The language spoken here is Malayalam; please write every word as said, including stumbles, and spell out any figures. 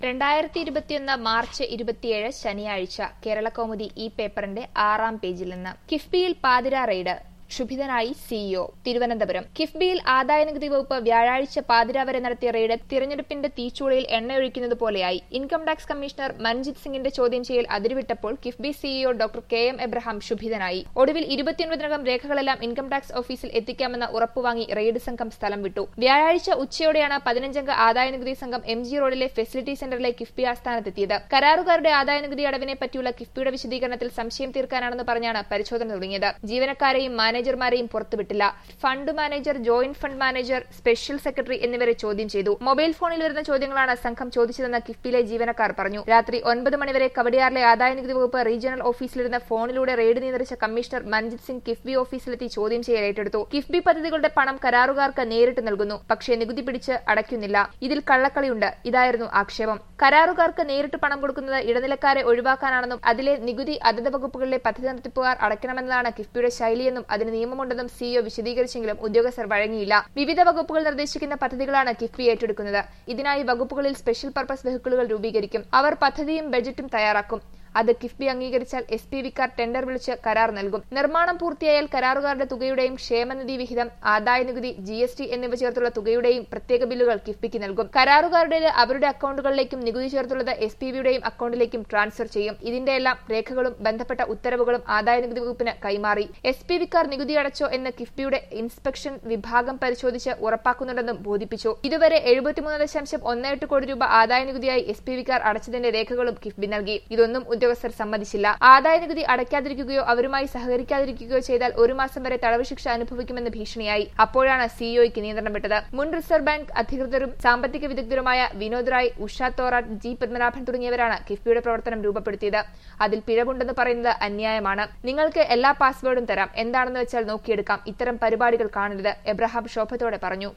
രണ്ടായിരത്തി ഇരുപത്തിയൊന്ന് മാർച്ച് ഇരുപത്തിയേഴ് ശനിയാഴ്ച കേരളകൗമുദി ഈ പേപ്പറിന്റെ ആറാം പേജിൽ നിന്ന് കിഫ്ബിയിൽ പാതിരാ റെയ്ഡ് ക്ഷുഭിതനായി സിഇഒ തിരുവനന്തപുരം കിഫ്ബിയിൽ ആദായനികുതി വകുപ്പ് വ്യാഴാഴ്ച പാതിരാ വരെ നടത്തിയ റെയ്ഡ് തിരഞ്ഞെടുപ്പിന്റെ തീച്ചൂളയിൽ എണ്ണയൊഴിക്കുന്നത് പോലെയായി. ഇൻകം ടാക്സ് കമ്മീഷണർ മൻജിത് സിംഗിന്റെ ചോദ്യം ചെയ്യൽ അതിരുവിട്ടപ്പോൾ KIIFB CEO doctor K M Abraham ക്ഷുഭിതനായി. ഒടുവിൽ ഇരുപത്തിയൊൻപതിനകം രേഖകളെല്ലാം ഇൻകം ടാക്സ് ഓഫീസിൽ എത്തിക്കാമെന്ന ഉറപ്പുവാങ്ങി റെയ്ഡ് സംഘം സ്ഥലം വിട്ടു. വ്യാഴാഴ്ച ഉച്ചയോടെയാണ് പതിനഞ്ചംഗ ആദായനികുതി സംഘം എം ജി റോഡിലെ ഫെസിലിറ്റി സെന്ററിലെ കിഫ്ബി ആസ്ഥാനത്തെത്തിയത്. കരാറുകാരുടെ ആദായനികുതി അടവിനെ പറ്റിയുള്ള കിഫ്ബിയുടെ വിശദീകരണത്തിൽ സംശയം തീർക്കാനാണെന്ന് പറഞ്ഞാണ് പരിശോധന തുടങ്ങിയത്. ജീവനക്കാരെയും മാനേജർമാരെയും പുറത്തുവിട്ടില്ല. Fund manager, joint fund manager, special secretary എന്നിവരെ ചോദ്യം ചെയ്തു. മൊബൈൽ ഫോണിൽ വരുന്ന ചോദ്യങ്ങളാണ് സംഘം ചോദിച്ചതെന്ന് കിഫ്ബിയിലെ ജീവനക്കാർ പറഞ്ഞു. രാത്രി ഒൻപത് മണിവരെ കവടിയാറിലെ ആദായനികുതി വകുപ്പ് റീജിയണൽ ഓഫീസിലിരുന്ന ഫോണിലൂടെ റെയ്ഡ് നിയന്ത്രിച്ച കമ്മീഷണർ മൻജിത് സിംഗ് കിഫ്ബി ഓഫീസിലെത്തി ചോദ്യം ചെയ്യൽ ഏറ്റെടുത്തു. കിഫ്ബി പദ്ധതികളുടെ പണം കരാറുകാർക്ക് നേരിട്ട് നൽകുന്നു, പക്ഷേ നികുതി പിടിച്ച് അടയ്ക്കുന്നില്ല. ഇതിൽ കള്ളക്കളിയുണ്ട്. ഇതായിരുന്നു ആക്ഷേപം. കരാറുകാർക്ക് നേരിട്ട് പണം കൊടുക്കുന്നത് ഇടനിലക്കാരെ ഒഴിവാക്കാനാണെന്നും അതിലെ നികുതി അതത് വകുപ്പുകളിലെ പദ്ധതി നടത്തിപ്പുകാർ അടയ്ക്കണമെന്നതാണ് കിഫ്ബിയുടെ ശൈലിയെന്നും അതിന് നിയമമുണ്ടെന്നും സിഇഒ വിശദീകരിച്ചെങ്കിലും ഉദ്യോഗസ്ഥർ വഴങ്ങിയില്ല. വിവിധ വകുപ്പുകൾ നിർദ്ദേശിക്കുന്ന പദ്ധതികളാണ് കിഫ്ബി ഏറ്റെടുക്കുന്നത്. ഇതിനായി വകുപ്പുകളിൽ സ്പെഷ്യൽ പർപ്പസ് വെഹിക്കിളുകൾ രൂപീകരിക്കും. അവർ പദ്ധതിയും ബജറ്റും തയ്യാറാക്കും. അത് കിഫ്ബി അംഗീകരിച്ചാൽ എസ് പി വിക്കാർ ടെൻഡർ വിളിച്ച് കരാർ നൽകും. നിർമ്മാണം പൂർത്തിയായാൽ കരാറുകാരുടെ തുകയുടെയും ക്ഷേമനിധി വിഹിതം, ആദായനികുതി, ജി എസ് ടി എന്നിവ ചേർത്തുള്ള തുകയുടെയും പ്രത്യേക ബില്ലുകൾ കിഫ്ബിക്ക് നൽകും. കരാറുകാരുടേത് അവരുടെ അക്കൌണ്ടുകളിലേക്കും നികുതി ചേർത്തുള്ളത് എസ് പി വിയുടെയും അക്കൌണ്ടിലേക്കും ട്രാൻസ്ഫർ ചെയ്യും. ഇതിന്റെയെല്ലാം രേഖകളും ബന്ധപ്പെട്ട ഉത്തരവുകളും ആദായനികുതി വകുപ്പിന് കൈമാറി. എസ് പി വിക്കാർ നികുതി അടച്ചോ എന്ന് കിഫ്ബിയുടെ ഇൻസ്പെക്ഷൻ വിഭാഗം പരിശോധിച്ച് ഉറപ്പാക്കുന്നുണ്ടെന്നും ബോധിപ്പിച്ചു. ഇതുവരെ എഴുപത്തിമൂന്ന് ദശാംശം ഒന്ന് എട്ട് കോടി രൂപ ആദായനികുതിയായി എസ് പി വിക്കാർ അടച്ചതിന്റെ രേഖകളും കിഫ്ബി നൽകി. ഇതൊന്നും ഉദ്യോഗസ്ഥർ സമ്മതിച്ചില്ല. ആദായനികുതി അടയ്ക്കാതിരിക്കുകയോ അവരുമായി സഹകരിക്കാതിരിക്കുകയോ ചെയ്താൽ ഒരു മാസം വരെ തടവ് ശിക്ഷ അനുഭവിക്കുമെന്ന് ഭീഷണിയായി. അപ്പോഴാണ് സിഇഒയ്ക്ക് നിയന്ത്രണം വിട്ടത്. മുൻ റിസർവ് ബാങ്ക് അധികൃതരും സാമ്പത്തിക വിദഗ്ധരുമായ വിനോദ് റായ്, ഉഷ തോറാട്ട്, ജി പത്മനാഭൻ തുടങ്ങിയവരാണ് കിഫ്ബിയുടെ പ്രവർത്തനം രൂപപ്പെടുത്തിയത്. അതിൽ പിഴവുണ്ടെന്ന് പറയുന്നത് അന്യായമാണ്. നിങ്ങൾക്ക് എല്ലാ പാസ്വേഡും തരാം, എന്താണെന്ന് വെച്ചാൽ നോക്കിയെടുക്കാം. ഇത്തരം പരിപാടികൾ കാണരുത്, എബ്രഹാം ക്ഷോഭത്തോടെ പറഞ്ഞു.